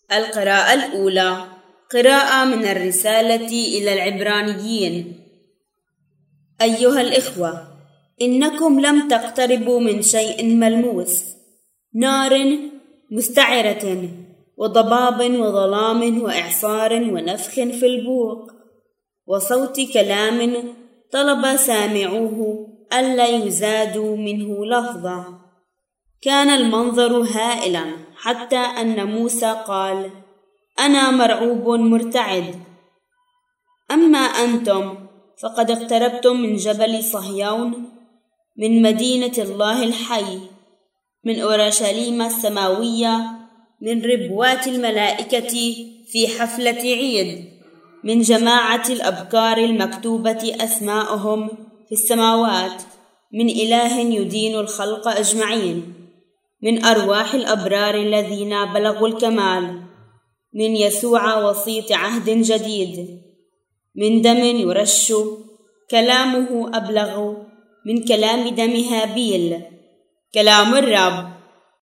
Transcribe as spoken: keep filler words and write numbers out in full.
القراءة الأولى قراءة من الرسالة إلى العبرانيين. أيها الإخوة، إنكم لم تقتربوا من شيء ملموس، نار مستعرة وضباب وظلام وإعصار ونفخ في البوق وصوت كلام طلب سامعوه ألا يزادوا منه لفظة. كان المنظر هائلا حتى أن موسى قال: أنا مرعوب مرتعد. أما أنتم فقد اقتربتم من جبل صهيون، من مدينة الله الحي، من أورشليم السماوية، من ربوات الملائكة في حفلة عيد، من جماعة الأبكار المكتوبة أسماءهم في السماوات، من إله يدين الخلق أجمعين، من أرواح الأبرار الذين بلغوا الكمال، من يسوع وسيط عهد جديد، من دم يرش كلامه أبلغ من كلام دم هابيل. كلام الرب.